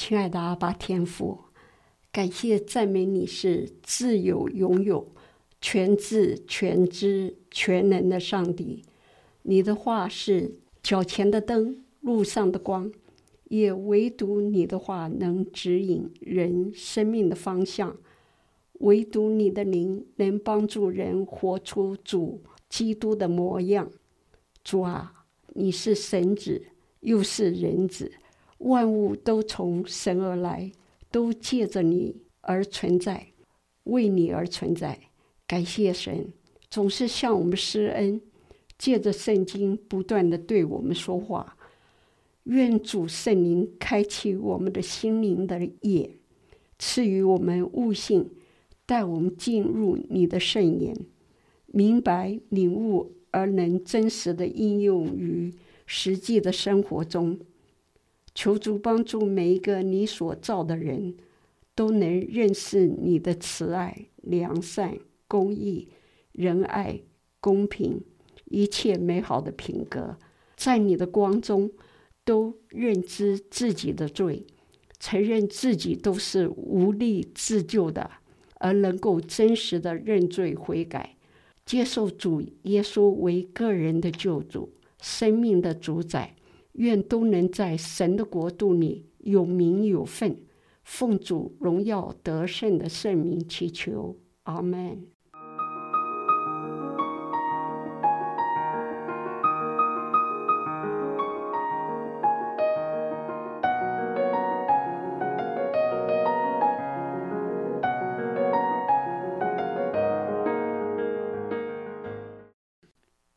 亲爱的阿爸天父，感谢赞美你是自有永有、全智全知全能的上帝。你的话是脚前的灯，路上的光，也唯独你的话能指引人生命的方向，唯独你的灵能帮助人活出主基督的模样。主啊，你是神子，又是人子，万物都从神而来，都借着你而存在，为你而存在。感谢神总是向我们施恩，借着圣经不断地对我们说话。愿主圣灵开启我们的心灵的眼，赐予我们悟性，带我们进入你的圣言，明白领悟，而能真实的应用于实际的生活中。求主帮助每一个你所造的人，都能认识你的慈爱、良善、公义、仁爱、公平，一切美好的品格，在你的光中都认知自己的罪，承认自己都是无力自救的，而能够真实的认罪悔改，接受主耶稣为个人的救主，生命的主宰。愿都能在神的国度里有名有份，奉主荣耀得胜的圣名祈求，阿们。